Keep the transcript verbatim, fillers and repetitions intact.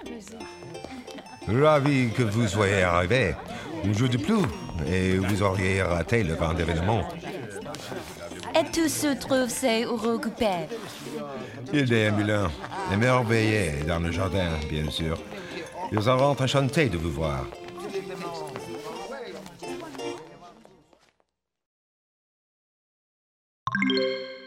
Ravi que vous soyez arrivé. Un jour de plus, et vous auriez raté le grand événement. Et tout se trouve, c'est occupé. Il est émulant, émerveillé dans le jardin, bien sûr. Ils rentrent enchantés de vous voir. Thank you.